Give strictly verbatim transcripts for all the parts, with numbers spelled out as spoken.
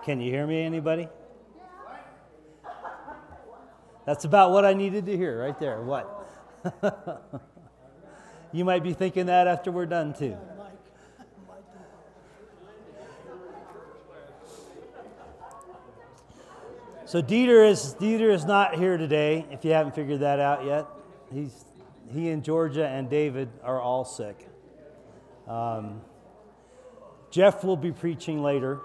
Can you hear me, anybody? That's about what I needed to hear right there. What? You might be thinking that after we're done, too. So Dieter is Dieter is not here today, if you haven't figured that out yet. He's he and Georgia and David are all sick. Um, Jeff will be preaching later.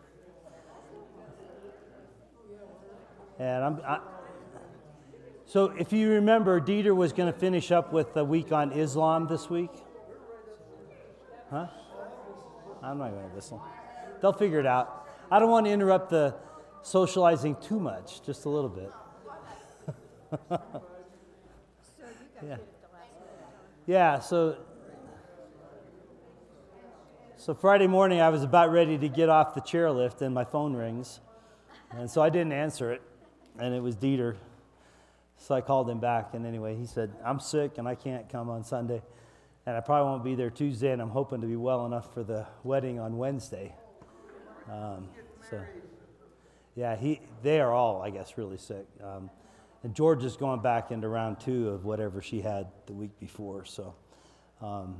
And I'm I, so if you remember, Dieter was going to finish up with a week on Islam this week. Huh? I'm not going to whistle. They'll figure it out. I don't want to interrupt the socializing too much, just a little bit. Yeah. Yeah, so so Friday morning I was about ready to get off the chairlift and my phone rings. And so I didn't answer it, and it was Dieter. So I called him back, and anyway, he said, I'm sick and I can't come on Sunday, and I probably won't be there Tuesday, and I'm hoping to be well enough for the wedding on Wednesday. Um, so, yeah, he they are all, I guess, really sick. Um, and George is going back into round two of whatever she had the week before. So, um,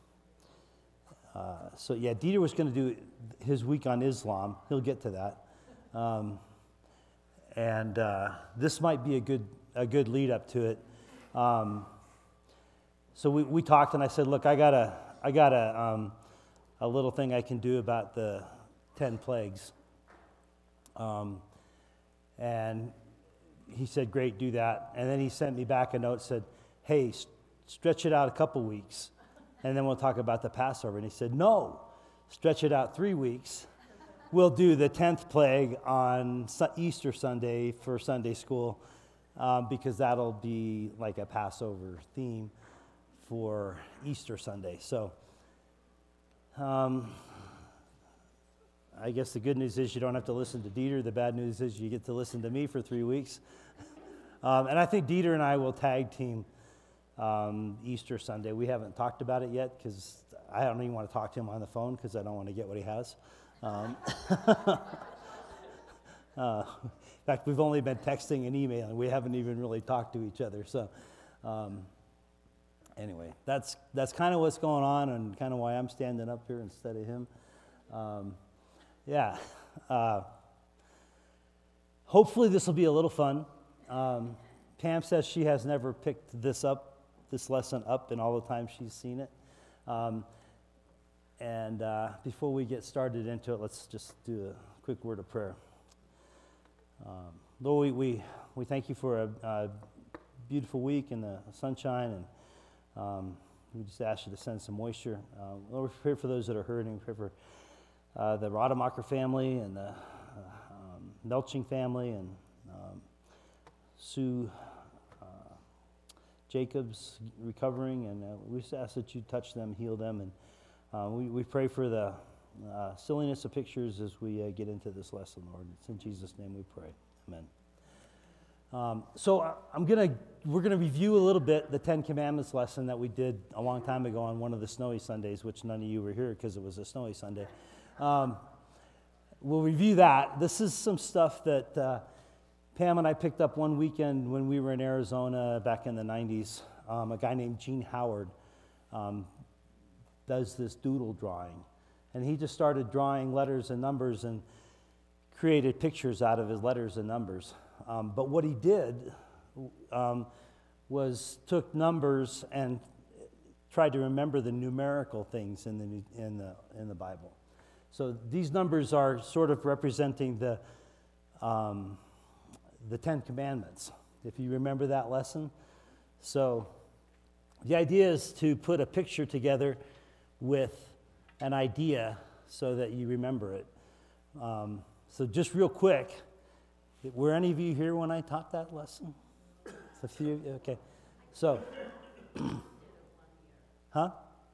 uh, so yeah, Dieter was going to do his week on Islam. He'll get to that. Um, and uh, this might be a good a good lead up to it. Um, so we, we talked, and I said, look, I got a I got a um, a little thing I can do about the ten plagues. Um, and he said, great, do that. And then he sent me back a note, said, hey, st- stretch it out a couple weeks, and then we'll talk about the Passover. And he said, no, stretch it out three weeks. We'll do the tenth plague on Easter Sunday for Sunday school, um, because that'll be like a Passover theme for Easter Sunday. So um, I guess the good news is you don't have to listen to Dieter. The bad news is you get to listen to me for three weeks. um, and I think Dieter and I will tag team um, Easter Sunday. We haven't talked about it yet because I don't even want to talk to him on the phone because I don't want to get what he has. Um, uh, in fact, we've only been texting and emailing. We haven't even really talked to each other. So um, anyway, that's that's kind of what's going on and kind of why I'm standing up here instead of him. Um, yeah. Uh, hopefully this will be a little fun. Um, Pam says she has never picked this up, this lesson up in all the time she's seen it. Um, And uh, before we get started into it, let's just do a quick word of prayer. Um, Lord, we, we we thank you for a, a beautiful week in the sunshine, and um, we just ask you to send some moisture. Uh, Lord, we pray for those that are hurting. We pray for uh, the Rademacher family and the uh, um, Melching family and um, Sue uh, Jacobs recovering, and uh, we just ask that you touch them, heal them, and Uh, we, we pray for the uh, silliness of pictures as we uh, get into this lesson, Lord. It's in Jesus' name we pray. Amen. Um, so I, I'm gonna we're gonna review a little bit the Ten Commandments lesson that we did a long time ago on one of the snowy Sundays, which none of you were here because it was a snowy Sunday. Um, we'll review that. This is some stuff that uh, Pam and I picked up one weekend when we were in Arizona back in the nineties. Um, a guy named Gene Howard Um, does this doodle drawing. And he just started drawing letters and numbers and created pictures out of his letters and numbers. Um, but what he did um, was took numbers and tried to remember the numerical things in the in the in the Bible. So these numbers are sort of representing the um, the Ten Commandments, if you remember that lesson. So the idea is to put a picture together with an idea so that you remember it. Um, so just real quick, were any of you here when I taught that lesson? A few, okay. So, huh?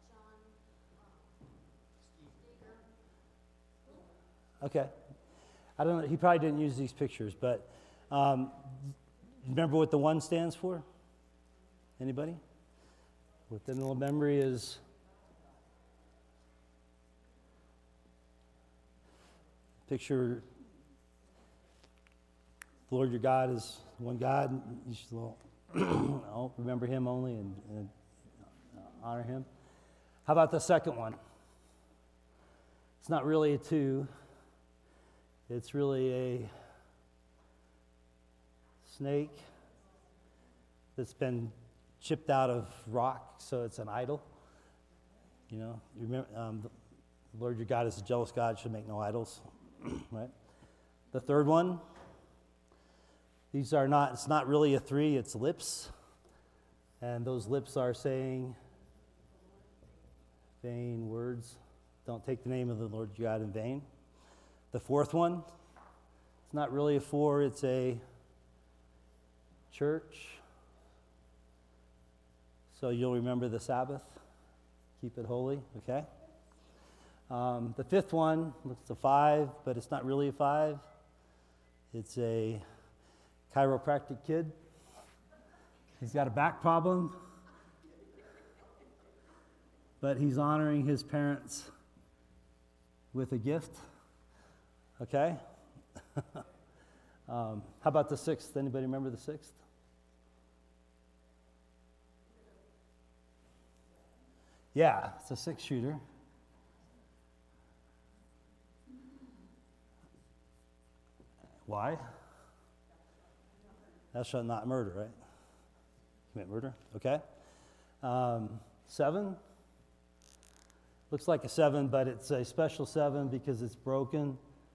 Okay. I don't know, he probably didn't use these pictures, but um, remember what the one stands for? Anybody? Within the memory is picture the Lord your God is one God, and you should well, remember him only and, and honor him. How about the second one? It's not really a two. It's really a snake that's been chipped out of rock, so it's an idol. You know, you remember, um, the Lord your God is a jealous God, should make no idols, right? The third one, these are not, it's not really a three, it's lips. And those lips are saying vain words. Don't take the name of the Lord your God in vain. The fourth one, it's not really a four, it's a church. So you'll remember the Sabbath. Keep it holy, okay? Um, the fifth one, it's a five, but it's not really a five. It's a chiropractic kid. He's got a back problem, but he's honoring his parents with a gift, okay? um, how about the sixth? Anybody remember the sixth? Yeah, it's a six-shooter. Why? Thou shalt not murder, right? Commit murder, okay. Um, seven. Looks like a seven, but it's a special seven because it's broken.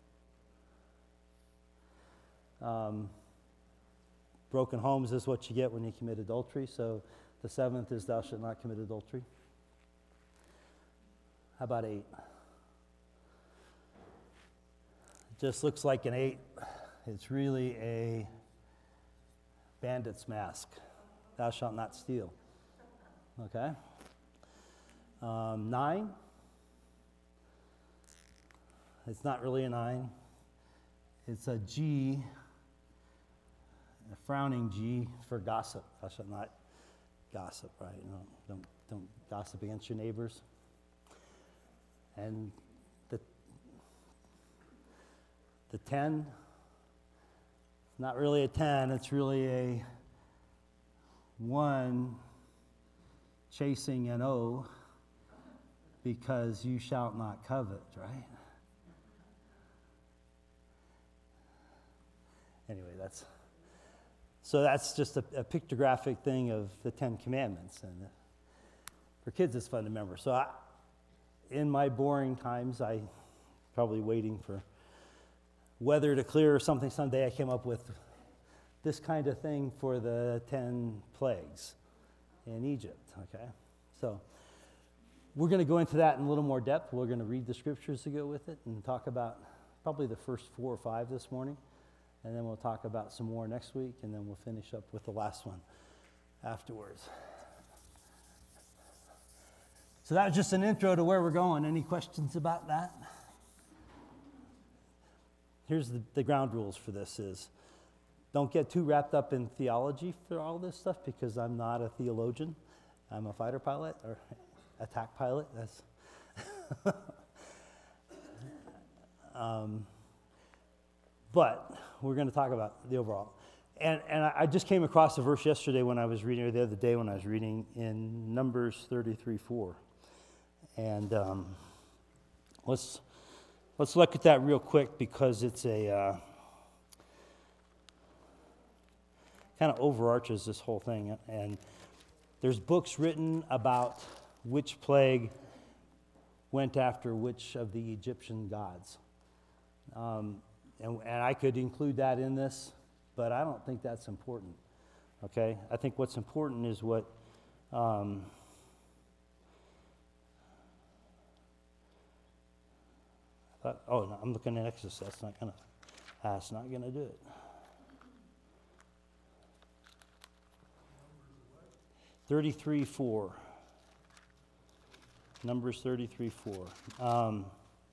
Um, broken homes is what you get when you commit adultery. So the seventh is thou shalt not commit adultery. How about eight? It just looks like an eight. It's really a bandit's mask. Thou shalt not steal. Okay? Um, nine. It's not really a nine. It's a G, a frowning G for gossip. Thou shalt not gossip, right? You know, don't, don't gossip against your neighbors. And the the ten, it's not really a ten, it's really a one chasing an O because you shall not covet, right? Anyway, that's, so that's just a, a pictographic thing of the Ten Commandments. And for kids, it's fun to remember. So I, in my boring times, I probably waiting for weather to clear or something someday, I came up with this kind of thing for the ten plagues in Egypt, okay? So we're going to go into that in a little more depth. We're going to read the scriptures to go with it and talk about probably the first four or five this morning, and then we'll talk about some more next week, and then we'll finish up with the last one afterwards. So that was just an intro to where we're going. Any questions about that? Here's the, the ground rules for this is, don't get too wrapped up in theology for all this stuff because I'm not a theologian. I'm a fighter pilot or attack pilot. That's um, but we're going to talk about the overall. And, and I just came across a verse yesterday when I was reading, or the other day when I was reading in Numbers thirty-three four. And um, let's let's look at that real quick because it's a uh, kind of overarches this whole thing. And there's books written about which plague went after which of the Egyptian gods. Um, and, and I could include that in this, but I don't think that's important. Okay? I think what's important is what... Um, But, oh, no, I'm looking at Exodus. That's not gonna. That's not gonna do it. Thirty-three four. Numbers thirty-three four. Um,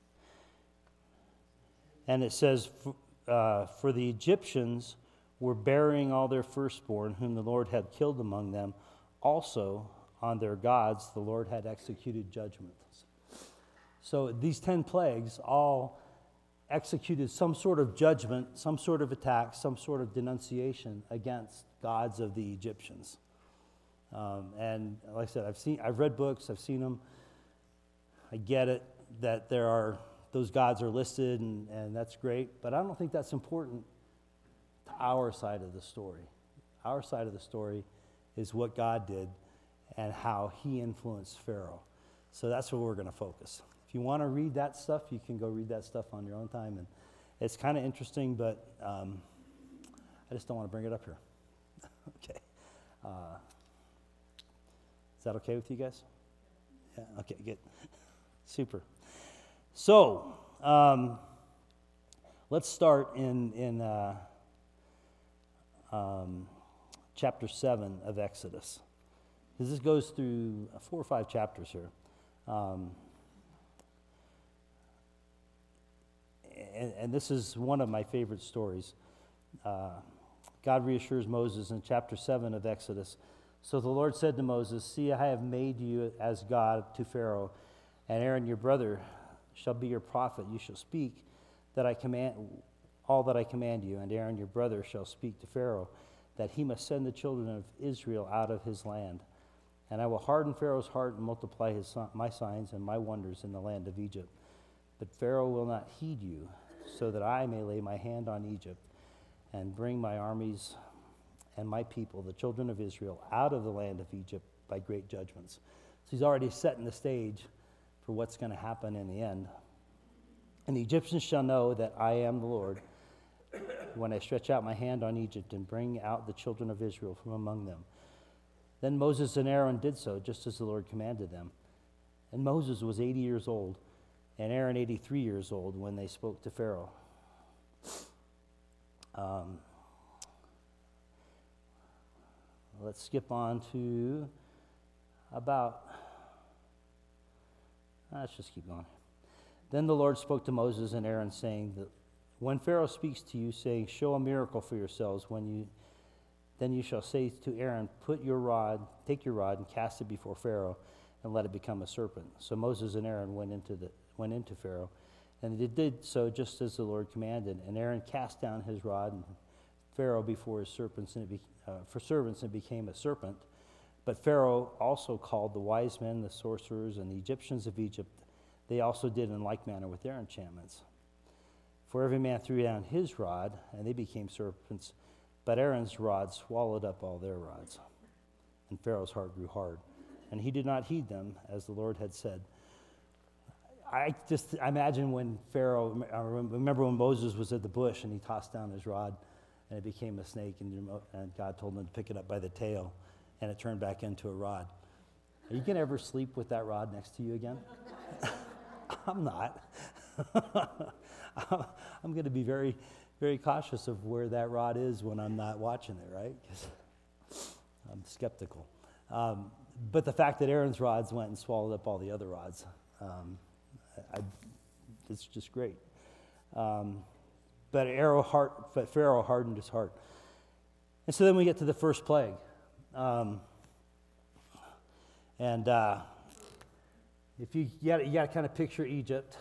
and it says, uh, "For the Egyptians were burying all their firstborn, whom the Lord had killed among them. Also on their gods the Lord had executed judgments." So these ten plagues all executed some sort of judgment, some sort of attack, some sort of denunciation against gods of the Egyptians. Um, and like I said, I've seen, I've read books, I've seen them. I get it that there are, those gods are listed, and, and that's great, but I don't think that's important to our side of the story. Our side of the story is what God did and how he influenced Pharaoh. So that's where we're going to focus. If you want to read that stuff, you can go read that stuff on your own time, and it's kind of interesting, but um, I just don't want to bring it up here. Okay. Uh, is that okay with you guys? Yeah, okay, good. Super. So, um, let's start in, in uh, um, chapter seven of Exodus. Because this goes through four or five chapters here. Um, and, and this is one of my favorite stories. Uh, God reassures Moses in chapter seven of Exodus. So the Lord said to Moses, "See, I have made you as God to Pharaoh, and Aaron your brother shall be your prophet. You shall speak that I command all that I command you, and Aaron your brother shall speak to Pharaoh, that he must send the children of Israel out of his land. And I will harden Pharaoh's heart and multiply his, my signs and my wonders in the land of Egypt. But Pharaoh will not heed you, so that I may lay my hand on Egypt and bring my armies and my people, the children of Israel, out of the land of Egypt by great judgments." So he's already setting the stage for what's going to happen in the end. "And the Egyptians shall know that I am the Lord when I stretch out my hand on Egypt and bring out the children of Israel from among them." Then Moses and Aaron did so, just as the Lord commanded them. And Moses was eighty years old, and Aaron eighty-three years old when they spoke to Pharaoh. Um, let's skip on to about, let's just keep going. "Then the Lord spoke to Moses and Aaron, saying that when Pharaoh speaks to you, saying, 'Show a miracle for yourselves,' when you then you shall say to Aaron, 'Put your rod, take your rod, and cast it before Pharaoh, and let it become a serpent.' So Moses and Aaron went into the went into Pharaoh, and they did so just as the Lord commanded. And Aaron cast down his rod and Pharaoh before his serpents, and it be, uh, for servants, and became a serpent. But Pharaoh also called the wise men, the sorcerers, and the Egyptians of Egypt. They also did in like manner with their enchantments. For every man threw down his rod, and they became serpents. But Aaron's rod swallowed up all their rods. And Pharaoh's heart grew hard, and he did not heed them, as the Lord had said." I just I imagine when Pharaoh, I remember when Moses was at the bush, and he tossed down his rod, and it became a snake, and, and God told him to pick it up by the tail, and it turned back into a rod. Are you going to ever sleep with that rod next to you again? I'm not. I'm going to be very, very cautious of where that rod is when I'm not watching it, right? Because I'm skeptical. Um, but the fact that Aaron's rods went and swallowed up all the other rods, um, I, I, it's just great. Um, but, Pharaoh heart, but Pharaoh hardened his heart. And so then we get to the first plague. Um, and uh, if you, you got you got to kind of picture Egypt.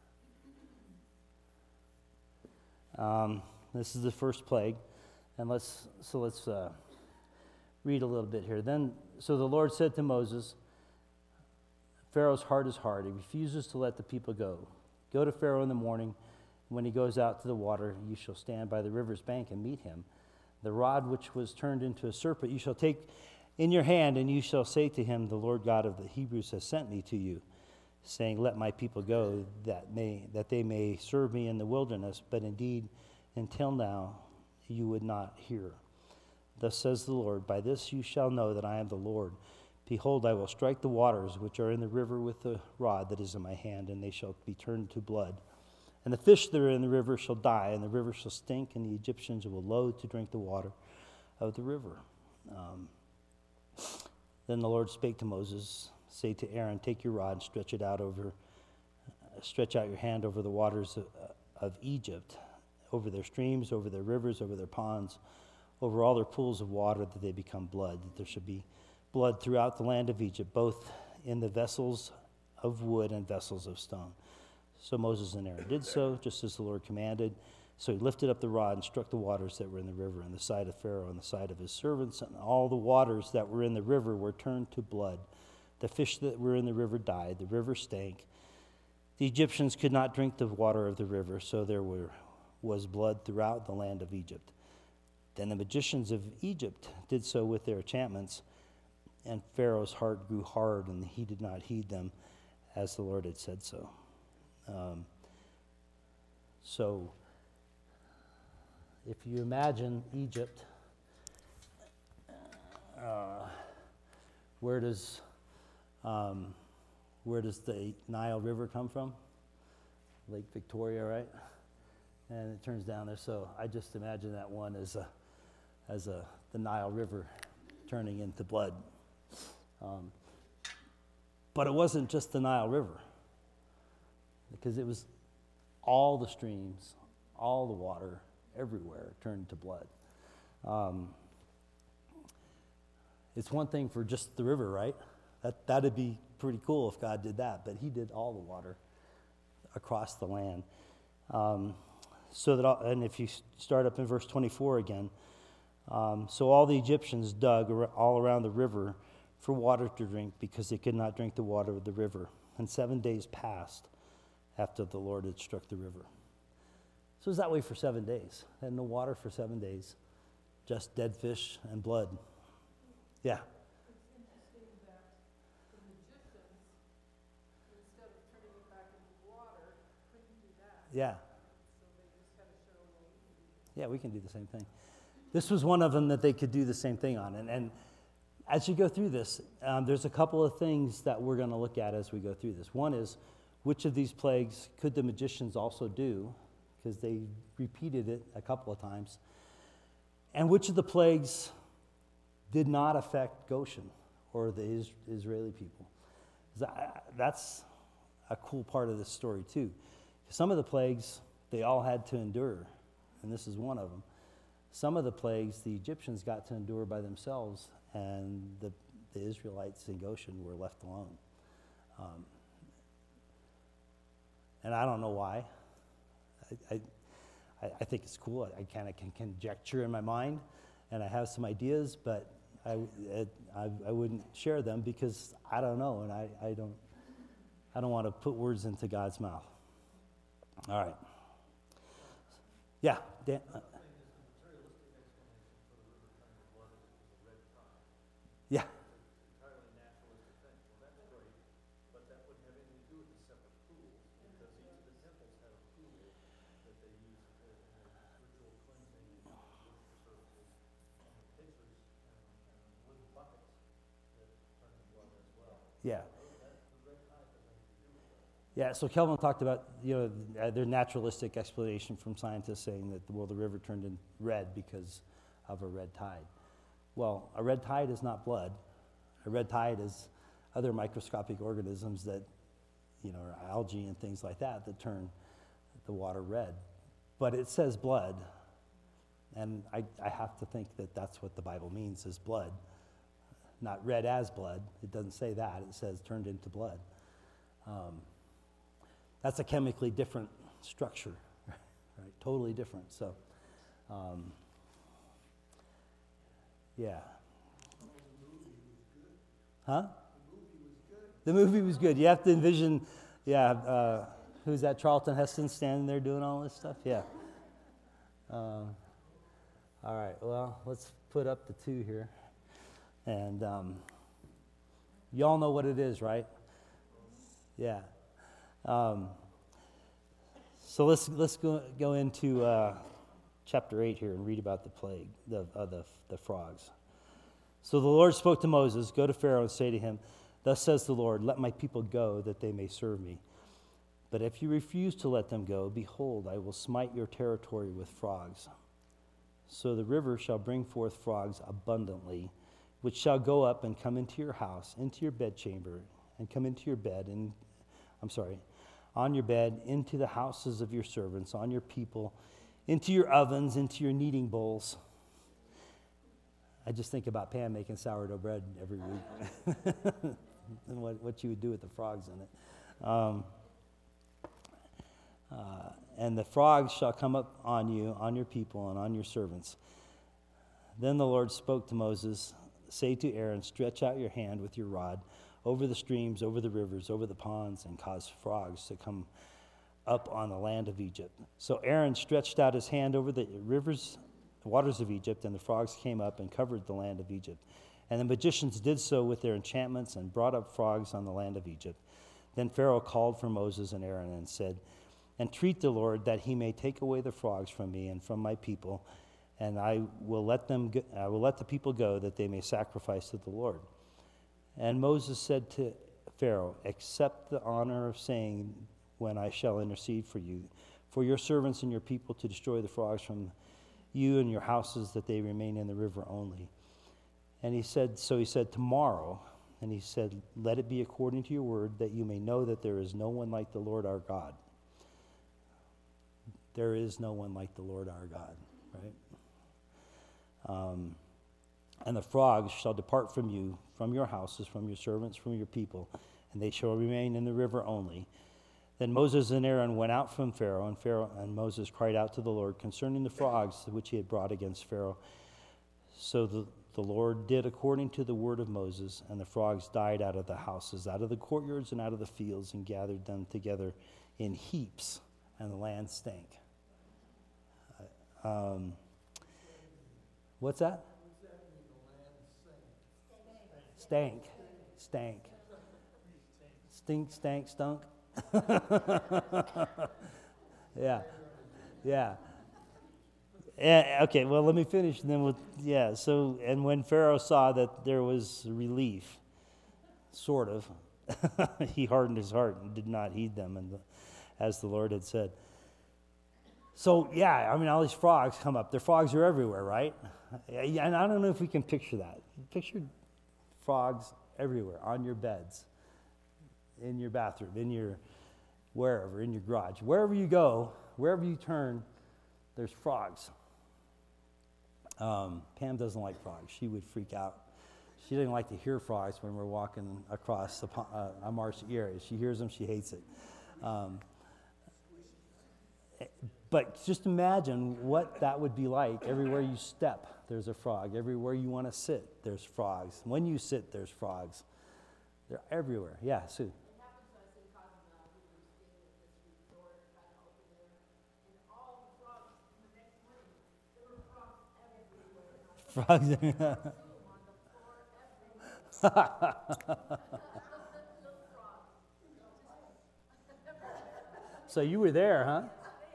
Um, this is the first plague, and let's so let's uh, read a little bit here. Then, so the Lord said to Moses, "Pharaoh's heart is hard; he refuses to let the people go. Go to Pharaoh in the morning. When he goes out to the water, you shall stand by the river's bank and meet him. The rod which was turned into a serpent you shall take in your hand, and you shall say to him, 'The Lord God of the Hebrews has sent me to you, saying, Let my people go, that may that they may serve me in the wilderness. But indeed, until now, you would not hear. Thus says the Lord, by this you shall know that I am the Lord. Behold, I will strike the waters which are in the river with the rod that is in my hand, and they shall be turned to blood. And the fish that are in the river shall die, and the river shall stink, and the Egyptians will loathe to drink the water of the river.'" Um, then the Lord spake to Moses, "Say to Aaron, take your rod and stretch it out over, uh, stretch out your hand over the waters of, uh, of Egypt, over their streams, over their rivers, over their ponds, over all their pools of water, that they become blood. That there should be blood throughout the land of Egypt, both in the vessels of wood and vessels of stone." So Moses and Aaron did so, just as the Lord commanded. So he lifted up the rod and struck the waters that were in the river, on the side of Pharaoh, and the side of his servants, and all the waters that were in the river were turned to blood. The fish that were in the river died, the river stank. The Egyptians could not drink the water of the river, so there were, was blood throughout the land of Egypt. Then the magicians of Egypt did so with their enchantments, and Pharaoh's heart grew hard, and he did not heed them, as the Lord had said so. Um, so, if you imagine Egypt, uh, where does um, where does the Nile River come from? Lake Victoria, right? And it turns down there. So I just imagine that one as a as a the Nile River turning into blood. Um, but it wasn't just the Nile River, because it was all the streams, all the water, everywhere turned to blood. Um, it's one thing for just the river, right? That that'd be pretty cool if God did that, but he did all the water across the land. Um, so that, all, and if you start up in verse twenty-four again, um, so all the Egyptians dug ar- all around the river for water to drink, because they could not drink the water of the river. And seven days passed after the Lord had struck the river. So it was that way for seven days. They had no water for seven days, just dead fish and blood. Yeah. Yeah. Yeah, we can do the same thing. This was one of them that they could do the same thing on. And, and as you go through this, um, there's a couple of things that we're going to look at as we go through this. One is, which of these plagues could the magicians also do? Because they repeated it a couple of times. And which of the plagues did not affect Goshen or the is- Israeli people? That's a cool part of this story, too. Some of the plagues, they all had to endure, and this is one of them. Some of the plagues, the Egyptians got to endure by themselves, and the, the Israelites in Goshen were left alone. Um, and I don't know why. I, I, I think it's cool. I, I kind of can conjecture in my mind, and I have some ideas, but I, it, I, I wouldn't share them because I don't know, and I, I don't I don't want to put words into God's mouth. All right. Yeah, Dan. Uh, yeah. Yeah. Yeah, so Kelvin talked about, you know, uh, their naturalistic explanation from scientists saying that, well, the river turned in red because of a red tide. Well, a red tide is not blood. A red tide is other microscopic organisms that, you know, are algae and things like that that turn the water red. But it says blood, and I, I have to think that that's what the Bible means, is blood. Not red as blood. It doesn't say that. It says turned into blood. Um, That's a chemically different structure, right? Totally different. So, um, yeah. Huh? The movie was good. You have to envision, yeah. Uh, who's that? Charlton Heston standing there doing all this stuff. Yeah. Um, all right. Well, let's put up the two here, and um, y'all know what it is, right? Yeah. Um, so let's let's go go into uh, chapter eight here and read about the plague, the uh, the the frogs. So the Lord spoke to Moses, "Go to Pharaoh and say to him, 'Thus says the Lord: Let my people go, that they may serve me. But if you refuse to let them go, behold, I will smite your territory with frogs. So the river shall bring forth frogs abundantly, which shall go up and come into your house, into your bedchamber, and come into your bed and." I'm sorry, on your bed, into the houses of your servants, on your people, into your ovens, into your kneading bowls. I just think about Pam making sourdough bread every week and what, what you would do with the frogs in it. Um, Uh, and the frogs shall come up on you, on your people, and on your servants. Then the Lord spoke to Moses, say to Aaron, stretch out your hand with your rod over the streams, over the rivers, over the ponds, and cause frogs to come up on the land of Egypt. So Aaron stretched out his hand over the rivers, the waters of Egypt, and the frogs came up and covered the land of Egypt. And the magicians did so with their enchantments and brought up frogs on the land of Egypt. Then Pharaoh called for Moses and Aaron and said, entreat the Lord that he may take away the frogs from me and from my people, and I will let them go, I will let the people go that they may sacrifice to the Lord. And Moses said to Pharaoh, accept the honor of saying when I shall intercede for you, for your servants and your people to destroy the frogs from you and your houses, that they remain in the river only. And he said, so he said, tomorrow, and he said, let it be according to your word, that you may know that there is no one like the Lord our God. There is no one like the Lord our God, right? Um, and the frogs shall depart from you, from your houses, from your servants, from your people, and they shall remain in the river only. Then Moses and Aaron went out from Pharaoh, and Pharaoh and Moses cried out to the Lord concerning the frogs which he had brought against Pharaoh. So the, the Lord did according to the word of Moses, and the frogs died out of the houses, out of the courtyards, and out of the fields, and gathered them together in heaps, and the land stank. Um, what's that? Stank. Stank. Stink, stank, stunk. yeah. Yeah. Yeah. Okay, well, let me finish and then we'll, yeah. So, and when Pharaoh saw that there was relief, sort of, he hardened his heart and did not heed them, and the, as the Lord had said. So, yeah, I mean, all these frogs come up. The frogs are everywhere, right? And I don't know if we can picture that. Picture frogs everywhere, on your beds, in your bathroom, in your wherever, in your garage. Wherever you go, wherever you turn, there's frogs. Um, Pam doesn't like frogs. She would freak out. She didn't like to hear frogs when we're walking across the, uh, a marshy area. She hears them, she hates it. Um, But just imagine what that would be like. Everywhere you step, there's a frog. Everywhere you want to sit, there's frogs. When you sit, there's frogs. They're everywhere. Yeah, Sue. It happened to us in Cozumel. We were staying at this resort kind of over there, and all the frogs, the next morning, there were frogs everywhere. Frogs. On the floor everywhere. So you were there, huh?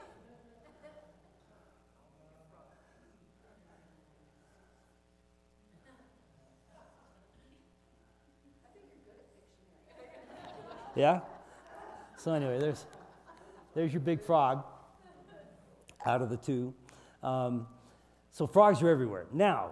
Yeah? So anyway, there's there's your big frog out of the two. Um, so frogs are everywhere. Now,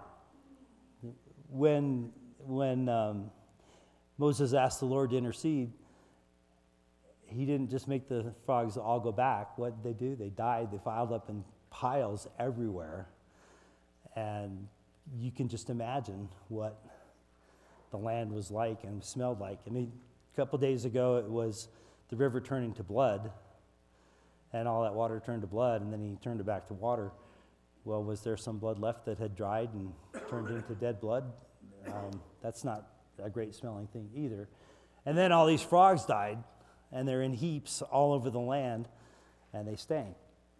when, when um, Moses asked the Lord to intercede, he didn't just make the frogs all go back. What did they do? They died. They piled up in piles everywhere. And you can just imagine what the land was like and smelled like. I mean, a couple days ago, it was the river turning to blood, and all that water turned to blood, and then he turned it back to water. Well, was there some blood left that had dried and turned into dead blood? Um, that's not a great smelling thing either. And then all these frogs died, and they're in heaps all over the land, and they stank.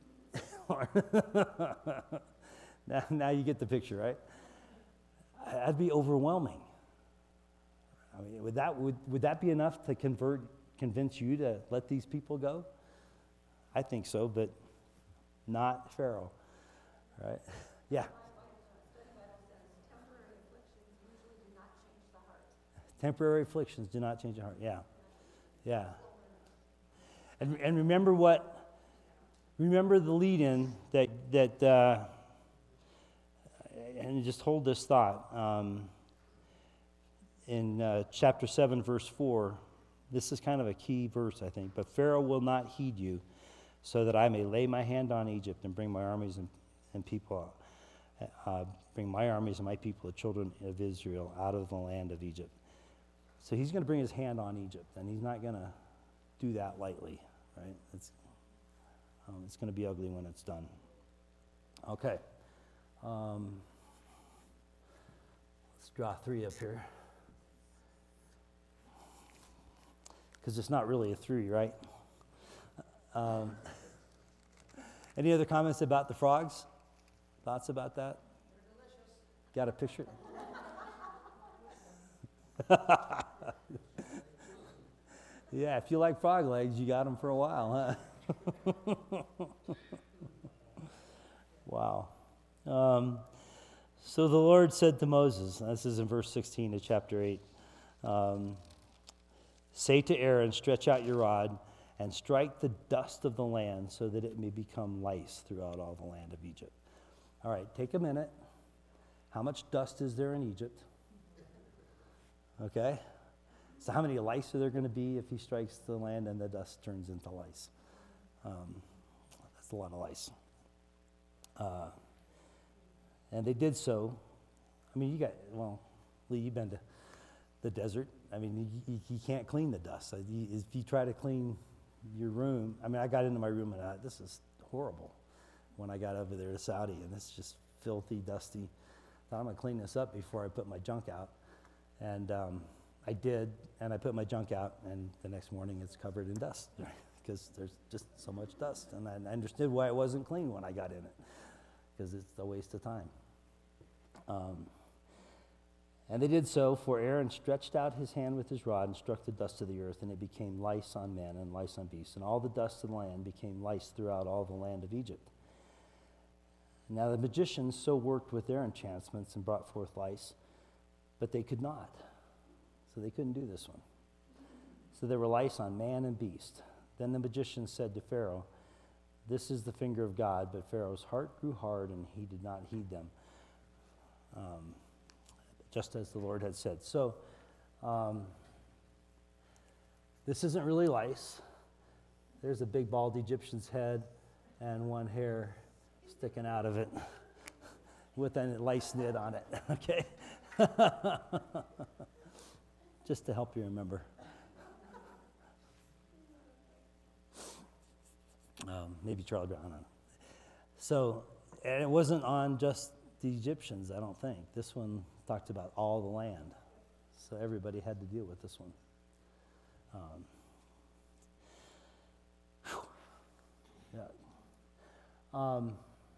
now, now you get the picture, right? That'd be overwhelming. I mean, would that would, would that be enough to convert, convince you to let these people go? I think so, but not Pharaoh, right? Yeah. Temporary afflictions do not change the heart. Yeah, yeah. And and remember what? Remember the lead-in that that. Uh, and just hold this thought. Um, in uh, chapter seven, verse four, this is kind of a key verse, I think. But Pharaoh will not heed you, so that I may lay my hand on Egypt and bring my armies and, and people, uh, bring my armies and my people, the children of Israel, out of the land of Egypt. So he's going to bring his hand on Egypt, and he's not going to do that lightly, right? It's, Um, it's going to be ugly when it's done. Okay. Um, let's draw three up here. Because it's not really a three, right? Um, any other comments about the frogs? Thoughts about that? Got a picture? Yeah, if you like frog legs, you got them for a while, huh? Wow. Um, so the Lord said to Moses, and this is in verse sixteen of chapter eight, um, say to Aaron, stretch out your rod and strike the dust of the land so that it may become lice throughout all the land of Egypt. All right, take a minute. How much dust is there in Egypt? Okay. So how many lice are there going to be if he strikes the land and the dust turns into lice? Um, that's a lot of lice. Uh, and they did so. I mean, you got, well, Lee, you've been to the desert. I mean, you, you, you can't clean the dust. So you, if you try to clean your room, I mean, I got into my room and I, this is horrible when I got over there to Saudi, and it's just filthy, dusty. Thought I'm going to clean this up before I put my junk out. And um, I did, and I put my junk out, and the next morning it's covered in dust because there's just so much dust. And I understood why it wasn't clean when I got in it, because it's a waste of time. Um, and they did so, for Aaron stretched out his hand with his rod and struck the dust of the earth, and it became lice on men and lice on beasts. And all the dust of the land became lice throughout all the land of Egypt. Now the magicians so worked with their enchantments and brought forth lice, but they could not. So they couldn't do this one. So there were lice on man and beast. Then the magicians said to Pharaoh, this is the finger of God, but Pharaoh's heart grew hard and he did not heed them, um, just as the Lord had said. So um, this isn't really lice. There's a big bald Egyptian's head and one hair sticking out of it with a lice knit on it, okay? Just to help you remember. Um, maybe Charlie Brown. So, and it wasn't on just the Egyptians, I don't think. This one talked about all the land. So everybody had to deal with this one. Um, yeah. Um,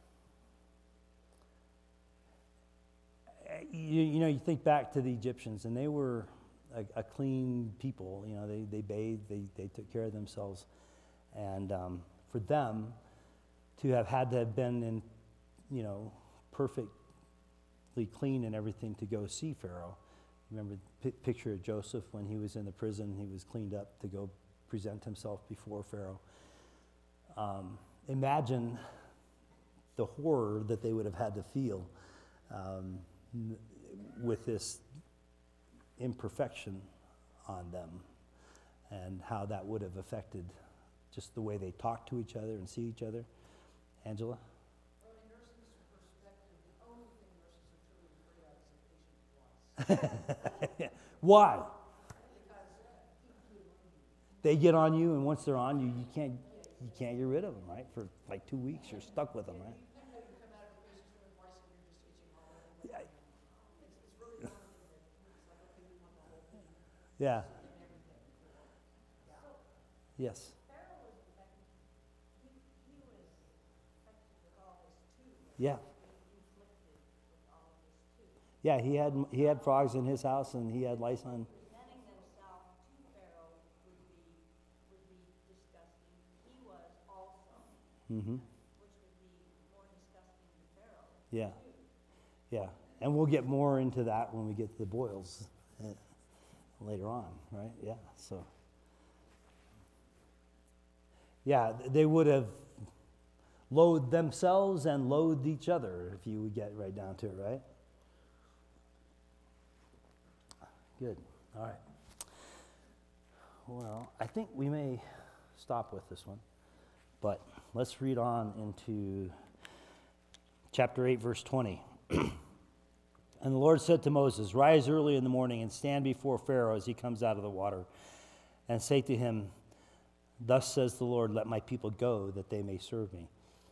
You, you know, you think back to the Egyptians, and they were a, a clean people. You know, they, they bathed, they, they took care of themselves. And um, for them to have had to have been in, you know, perfectly clean and everything to go see Pharaoh. Remember the p- picture of Joseph when he was in the prison, he was cleaned up to go present himself before Pharaoh. Um, imagine the horror that they would have had to feel um, with this imperfection on them, and how that would have affected just the way they talk to each other and see each other. Angela? From a nurse's perspective, the only thing nurses are truly afraid of is of patient flies. Why? Because people do it. They get on you, and once they're on you, you can't you can't get rid of them, right? For like two weeks, you're stuck with them, right? You know, you come out of the patient's room twice and you're just itching all over. Yeah. It's, it's really one thing that it's like, okay, we want the whole thing Yeah. and everything. Yes. Pharaoh was affected, he, he was affected with all this too. Yeah. Inflicted with all of this too. Yeah. He had he had frogs in his house, and he had lice on. Presenting themselves to Pharaoh would be, would be disgusting. He was also, Mm-hmm. which would be more disgusting to Pharaoh. Yeah. Yeah. And we'll get more into that when we get to the boils uh, later on, right? Yeah. So. Yeah, they would have loathed themselves and loathed each other, if you would get right down to it, right? Good. All right. Well, I think we may stop with this one, but let's read on into chapter eight, verse twenty. And the Lord said to Moses, rise early in the morning and stand before Pharaoh as he comes out of the water, and say to him, Thus says the Lord, let my people go that they may serve me.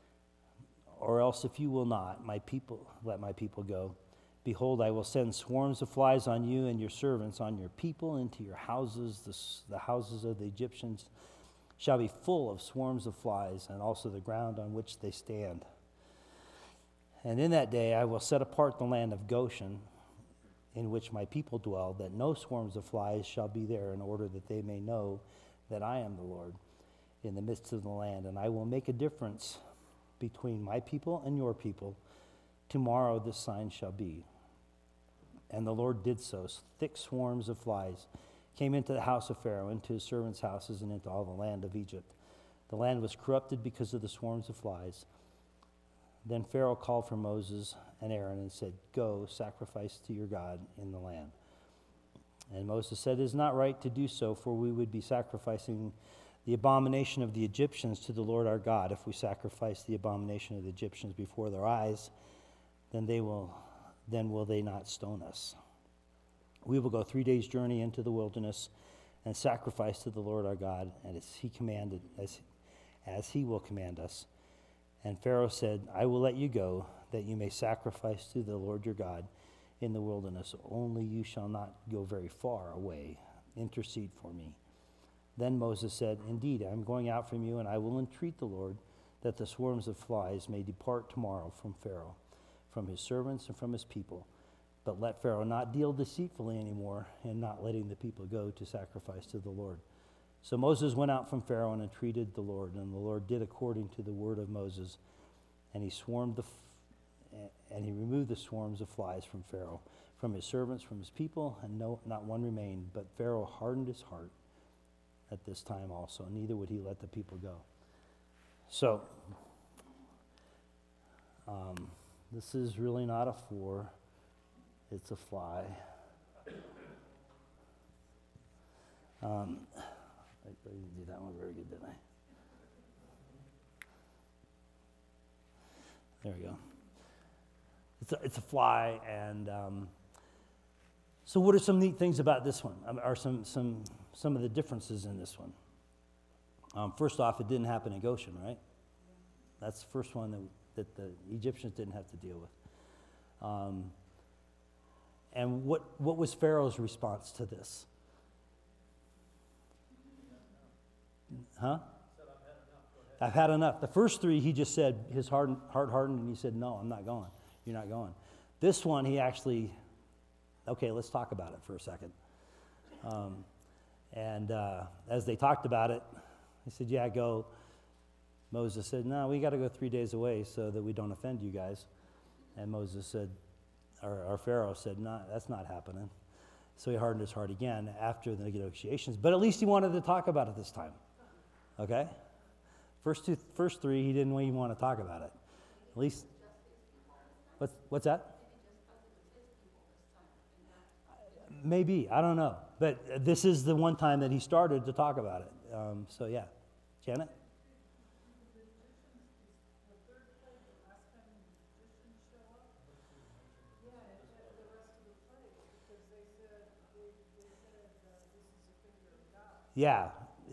Or else if you will not, my people, let my people go. Behold, I will send swarms of flies on you and your servants, on your people, into your houses. The, the houses of the Egyptians shall be full of swarms of flies, and also the ground on which they stand. And in that day I will set apart the land of Goshen, in which my people dwell, that no swarms of flies shall be there, in order that they may know that I am the Lord in the midst of the land. And I will make a difference between my people and your people. Tomorrow this sign shall be. And the Lord did so. Thick swarms of flies came into the house of Pharaoh, into his servants' houses, and into all the land of Egypt. The land was corrupted because of the swarms of flies. Then Pharaoh called for Moses and Aaron and said, go, sacrifice to your God in the land. And Moses said, it is not right to do so, for we would be sacrificing the abomination of the Egyptians to the Lord our God. If we sacrifice the abomination of the Egyptians before their eyes, then they will, then will they not stone us? We will go three days' journey into the wilderness and sacrifice to the Lord our God, and as he commanded, as, as he will command us. And Pharaoh said, I will let you go, that you may sacrifice to the Lord your God in the wilderness. Only you shall not go very far away. Intercede for me. Then Moses said, indeed, I am going out from you, and I will entreat the Lord that the swarms of flies may depart tomorrow from Pharaoh, from his servants and from his people. But let Pharaoh not deal deceitfully anymore in not letting the people go to sacrifice to the Lord. So Moses went out from Pharaoh and entreated the Lord, and the Lord did according to the word of Moses, and he swarmed the f- and he removed the swarms of flies from Pharaoh, from his servants, from his people, and no, not one remained. But Pharaoh hardened his heart at this time also, neither would he let the people go. So, um, this is really not a four, it's a fly. Um, I, I didn't do that one very good, did I? There we go. It's a, it's a fly, and um, so what are some neat things about this one? Um, are some some some of the differences in this one? Um, first off, it didn't happen in Goshen, right? That's the first one that, that the Egyptians didn't have to deal with. Um, and what what was Pharaoh's response to this? Huh? I've had enough. The first three, he just said, his heart, heart hardened, and he said, no, I'm not going. You're not going. This one, he actually, okay, let's talk about it for a second. Um, and uh, as they talked about it, he said, yeah, go. Moses said, no, we got to go three days away so that we don't offend you guys. And Moses said, or, or Pharaoh said, no, that's not happening. So he hardened his heart again after the negotiations. But at least he wanted to talk about it this time. Okay? First two, first three, he didn't even want to talk about it. At least, what's, what's that? Maybe, I don't know. But this is the one time that he started to talk about it. Um, so yeah. Janet? Yeah.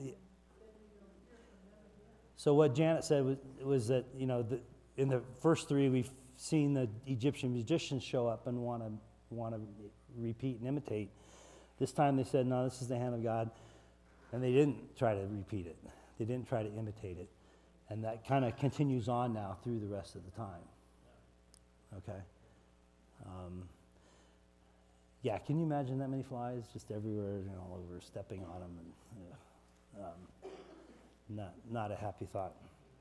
So what Janet said was, was that, you know, the, in the first three, we've seen the Egyptian magicians show up and want to want to repeat and imitate. This time they said, no, this is the hand of God. And they didn't try to repeat it. They didn't try to imitate it. And that kind of continues on now through the rest of the time. Okay? Um, yeah, can you imagine that many flies just everywhere, you know, all over, stepping on them? And, yeah. um, Not, not a happy thought.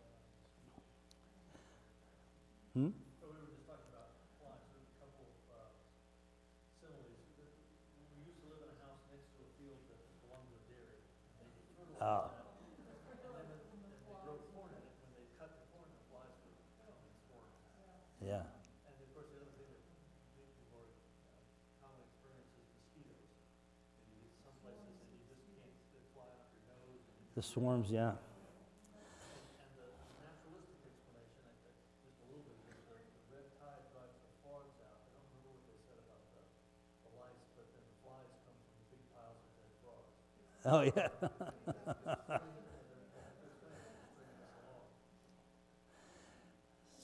Hmm? So we were just talking about flies. There's a couple of uh, similes. We used to live in a house next to a field that belonged to a dairy. They fertilized Oh. that, and then they, they grow corn in it. When they cut the corn, the flies would come and swarm. Yeah. And of course, the other thing that people are uh, commonly experience is mosquitoes. And you get some places that you just can't, they fly off your nose. And The swarms, yeah. And the naturalistic explanation, I think, just a little bit, is the, the red tide drives the frogs out. I don't remember what they said about the, the lice, but then the flies come from the big piles of dead frogs. Oh, yeah.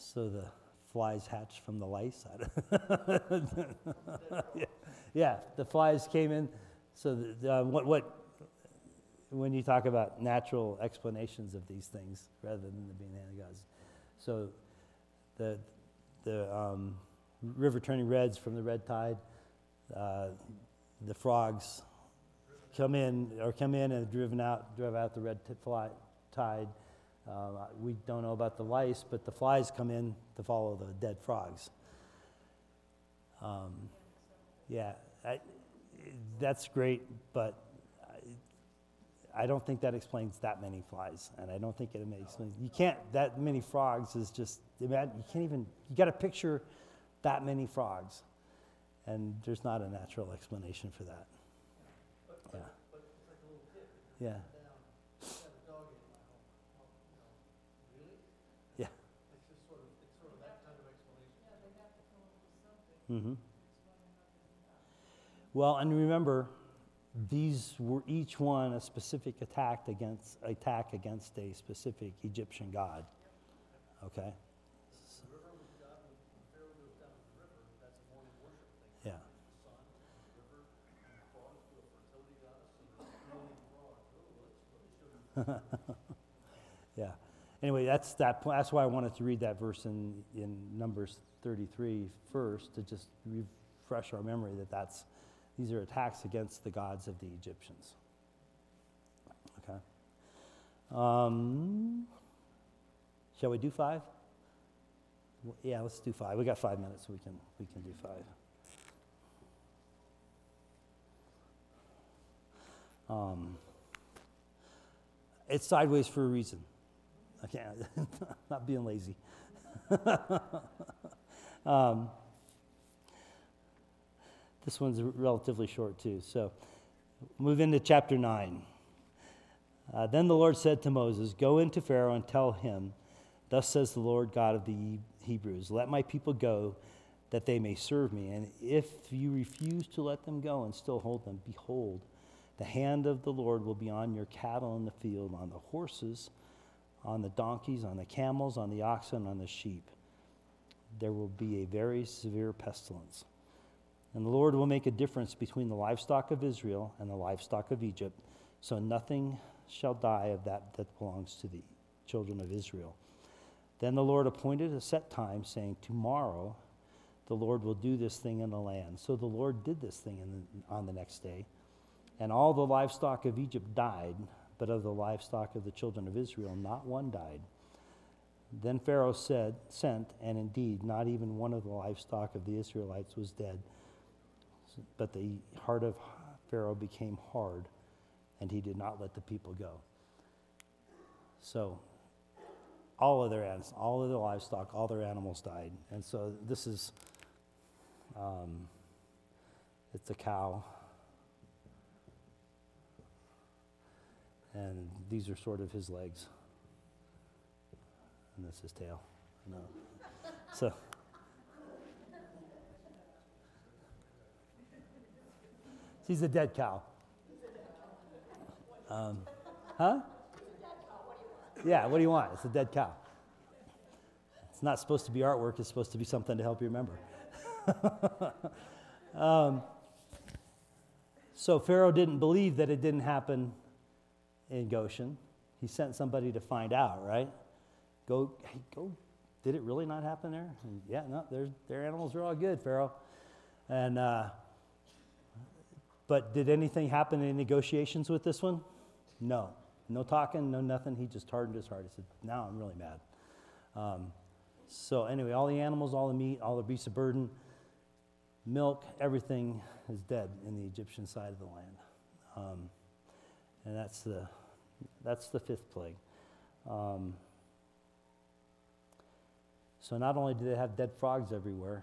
so the flies hatch from the lice. I don't- yeah. yeah, the flies came in. So the, the, what, what, when you talk about natural explanations of these things rather than the being the hand of gods, so the the um, river turning reds from the red tide, uh, the frogs come in or come in and driven out, drive out the red t- fly, tide. Uh, we don't know about the lice, but the flies come in to follow the dead frogs. Um, yeah, I, that's great, but I, I don't think that explains that many flies, and I don't think it makes you can't that many frogs is just you can't even you got to picture that many frogs, and there's not a natural explanation for that. But, Yeah. but it's like a little tip. Yeah. Down, I had a dog in my home. Well, you know, really? Yeah. It's just sort of, it's sort of that kind of explanation. Yeah, they have to come up with something. Mm-hmm. Explain how they do that. Well, and remember, these were each one a specific attack against attack against a specific Egyptian god. Okay. The river was God, when when Pharaoh goes down to the river, that's a morning worship thing. Yeah. The sun, and the river, and the frogs to a fertility goddess, and the healing frog. Oh, let's, let me show you. Yeah. Anyway, that's that. po- That's why I wanted to read that verse in in Numbers thirty-three first to just refresh our memory that that's these are attacks against the gods of the Egyptians. Okay. Um, shall we do five? W- Yeah, let's do five. We got five minutes, so we can we can do five. Um, it's sideways for a reason. I can't, not being lazy. um, this one's relatively short too. So move into chapter nine. Uh, then the Lord said to Moses, "Go into Pharaoh and tell him, thus says the Lord God of the Hebrews, let my people go that they may serve me. And if you refuse to let them go and still hold them, behold, the hand of the Lord will be on your cattle in the field, on the horses, on the donkeys, on the camels, on the oxen, on the sheep. There will be a very severe pestilence. And the Lord will make a difference between the livestock of Israel and the livestock of Egypt, so nothing shall die of that that belongs to the children of Israel." Then the Lord appointed a set time, saying, "Tomorrow the Lord will do this thing in the land." So the Lord did this thing in the, on the next day. And all the livestock of Egypt died, but of the livestock of the children of Israel, not one died. Then Pharaoh said, sent, and indeed, not even one of the livestock of the Israelites was dead. But the heart of Pharaoh became hard, and he did not let the people go. So, all of their animals, all of their livestock, all their animals died. And so this is, um, it's a cow. And these are sort of his legs. And that's his tail. No. So, he's a dead cow. Um, huh? Yeah, what do you want? It's a dead cow. It's not supposed to be artwork, it's supposed to be something to help you remember. um, so Pharaoh didn't believe that it didn't happen in Goshen. He sent somebody to find out, right? Go, hey, go. Did it really not happen there? And yeah, no, their their animals are all good, Pharaoh. And uh, but did anything happen in negotiations with this one? No, no talking, no nothing. He just hardened his heart. He said, "Now I'm really mad." Um, so anyway, all the animals, all the meat, all the beasts of burden, milk, everything is dead in the Egyptian side of the land. Um, and that's the that's the fifth plague. Um, so not only do they have dead frogs everywhere,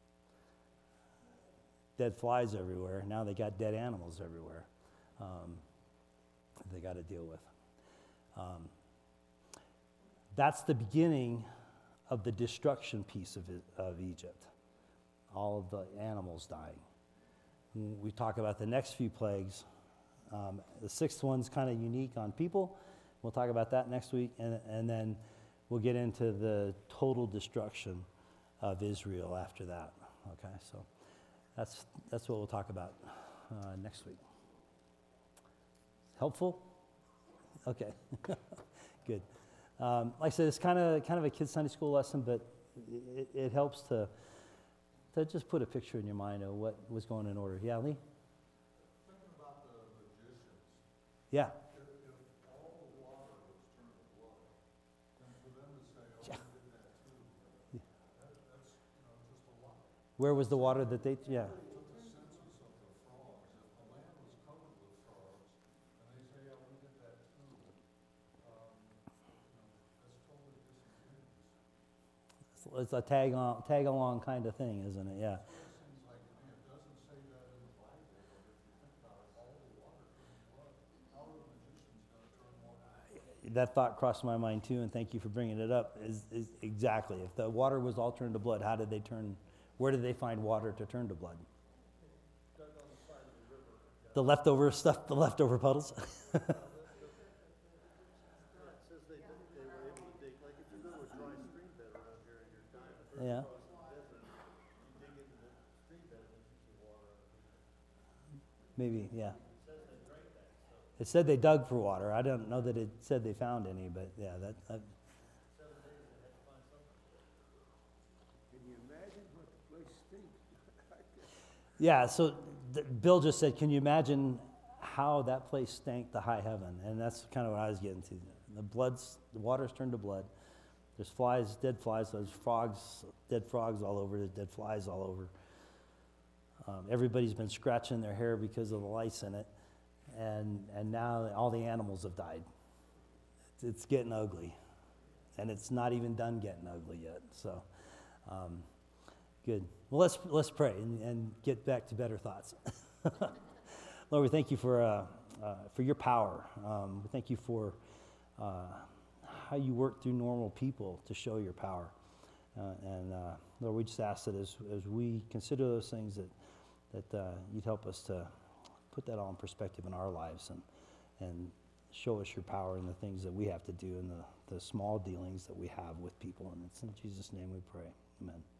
dead flies everywhere, now they got dead animals everywhere. Um, they got to deal with. Um, that's the beginning of the destruction piece of, it, of Egypt. All of the animals dying. When we talk about the next few plagues. Um, the sixth one's kind of unique on people. We'll talk about that next week. And, and then we'll get into the total destruction of Israel after that. Okay, so that's that's what we'll talk about uh, next week. Helpful? Okay, good. Um, like I said, it's kind of kind of a kid's Sunday school lesson, but it, it helps to to just put a picture in your mind of what was going in order. Yeah, Lee? Thinking about the magicians, Yeah. if, if all the water was turned to blood, then for them to say, oh, we did that too, that, that's, you know, just a lot. Where was the water that they, yeah. Took the census of the frogs, if the land was covered with frogs, and they say, yeah, we did that too, um, you know, that's totally disingenuous. It's a tag on, tag along kind of thing, isn't it? Yeah. It seems like to me, it doesn't say that in the Bible, but if you think about it, all the water turned blood, how are the magicians gonna turn water to blood? That thought crossed my mind too, and thank you for bringing it up. Is, is exactly, if the water was all turned to blood, how did they turn? Where did they find water to turn to blood? The leftover stuff, the leftover puddles. Yeah, it says they, they were able to dig, like if you go to a dry stream bed around here and you're dying of thirst Yeah. across the desert, you dig into the stream bed and it keeps the water out of it. Maybe, yeah. It says they drank that, so It said they dug for water. I don't know that it said they found any, but yeah, that. that seven days they had to find something. Can you imagine what the place stinks? yeah. So th- Bill just said, "Can you imagine how that place stank to high heaven?" And that's kind of what I was getting to. The blood's, the water's turned to blood. There's flies, dead flies. There's frogs, dead frogs all over. There's dead flies all over. Um, everybody's been scratching their hair because of the lice in it, and and now all the animals have died. It's, it's getting ugly, and it's not even done getting ugly yet. So, um, good. Well, let's let's pray and, and get back to better thoughts. Lord, we thank you for uh, uh, for your power. Um, we thank you for uh, how you work through normal people to show your power. Uh, and uh, Lord, we just ask that as as we consider those things, that that uh, you'd help us to put that all in perspective in our lives, and and show us your power in the things that we have to do, and the, the small dealings that we have with people. And it's in Jesus' name we pray. Amen.